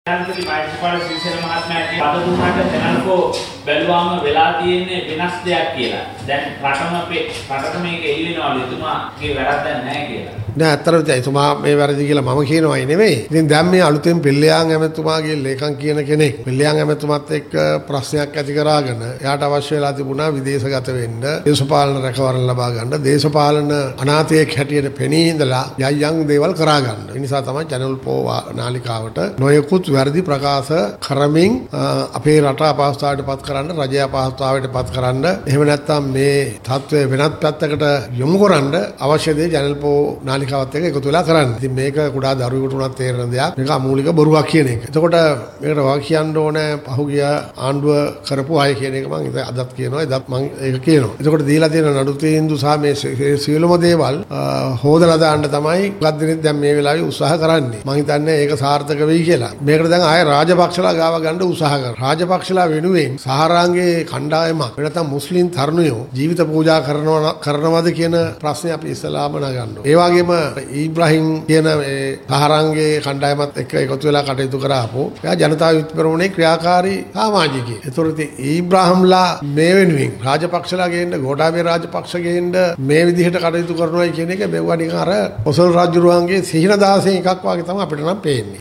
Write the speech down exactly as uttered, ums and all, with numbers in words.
යාන්ත්‍රික මෛත්‍රීපාල ශ්‍රීසේන මහත්මයාගේ පද දුන්නට දැනනකෝ බැලුවාම වෙලා තියෙන්නේ වෙනස් දෙයක් කියලා. දැන් රටම රටට මේක එළි වෙනවලු එතුමාගේ වැරද්දක් නැහැ කියලා. නෑ අතරත් එතුමා මේ වැරදි කියලා මම කියනවායි නෙමෙයි. ඉතින් දැන් මේ අලුතෙන් පෙල්ලෙයාන් ඇමතුමාගේ ලේකම් කියන කෙනෙක් පෙල්ලෙයාන් ඇමතුමත් එක්ක ප්‍රශ්නයක් ඇති කරාගෙන එයාට අවශ්‍ය වෙලා තිබුණා විදේශගත වෙන්න, දේශපාලන රැකවරණ ලබා ගන්න, දේශපාලන අනාථයෙක් හැටියට පෙනී ඉඳලා යම් දේවල් කරා ගන්න. ඒ නිසා තමයි චැනල් පෝ නාලිකාවට නොයෙකුත් වැරදි ප්‍රකාශ කරමින් අපේ රට අපහසුතාවයට පත් කරන්න, රජය අපහසුතාවයට පත් කරන්න, එහෙම නැත්නම් මේ තත්ත්වය වෙනත් පැත්තකට යොමු කරන්න අවශ්‍ය දේ චැනල් පෝ නාලිකාවත් එක්ක එකතු වෙලා කරන්න. ඉතින් මේක කුඩා දරුවෙකුට උනත් තේරෙන දෙයක්. මේක අමූලික බොරුවක් කියන එක. එතකොට මේකට වා කියන්න ඕනේ පහුගිය ආණ්ඩුව කරපු අය කියන එක මම අදත් කියනවා. එදත් මම ඒක කියනවා. එතකොට දීලා තියෙන නඩු තීන්දුව සහ මේ සියලුම දේවල් හොදලා දාන්න තමයි ගත් දිනෙත් දැන් මේ වෙලාවේ උත්සාහ කරන්නේ. මම හිතන්නේ ඒක සාර්ථක වෙයි කියලා. මේකට දැන් ආයේ රාජපක්ෂලා ගාව ගන්න උත්සාහ කරනවා. රාජපක්ෂලා වෙනුවෙන් සහරාංගේ කණ්ඩායමක් නැත්නම් මුස්ලිම් තරුණයෝ ජීවිත පූජා කරනවා කරනවද කියන ප්‍රශ්නේ අපි ඉස්සලාම නගන්නවා. ඒ වගේම ඉබ්‍රාහිම් කියන ඒ සහරාංගේ කණ්ඩායමත් එක්ක එකතු වෙලා කටයුතු කරාපෝ එයා ජනතා විමුක්ති පෙරමුණේ ක්‍රියාකාරී සමාජිකයෙක්. ඒතකොට ඉබ්‍රාහිම්ලා මේ වෙනුවෙන් රාජපක්ෂලා ගේන්න, ගෝඨාභය රාජපක්ෂ ගේන්න මේ විදිහට කටයුතු කරනවායි කියන එක මෙවුවා නිකන් අර ඔසල් රාජ්‍යරුවන්ගේ සිහින දාසෙන් එකක් වගේ තමයි අපිට නම් පේන්නේ.